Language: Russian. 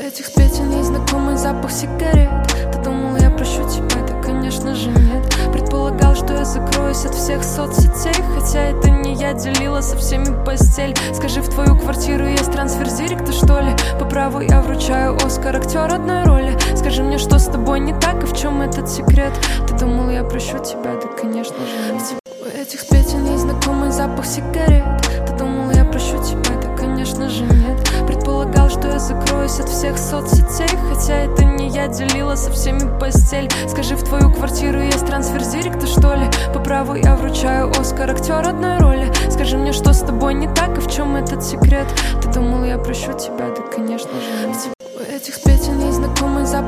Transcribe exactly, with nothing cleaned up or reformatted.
этих песен есть знакомый запах сигарет. Ты думал, я прощу тебя? Да, конечно же, нет. Предполагал, что я закроюсь от всех соцсетей, хотя это не я делила со всеми постель. Скажи, в твою квартиру есть трансфер Зирик, что ли? По праву я вручаю Оскар актер одной роли. Скажи мне, что с тобой не так и в чем этот секрет? Ты думал, я прощу тебя? Да, конечно же, нет. У этих песен есть знакомый запах сигарет. Ты думал, я прощу тебя? Да, конечно же, нет. Предполагал, что я закроюсь от всех соцсетей, хотя это не я делила со всеми постель. Скажи, в твою квартиру есть трансфер Зирик, что ли? По праву я вручаю Оскар актер одной роли. Скажи мне, что с тобой не так и в чем этот секрет? Ты думал, я прощу тебя? Да, конечно же, нет. У этих песен есть знакомый запах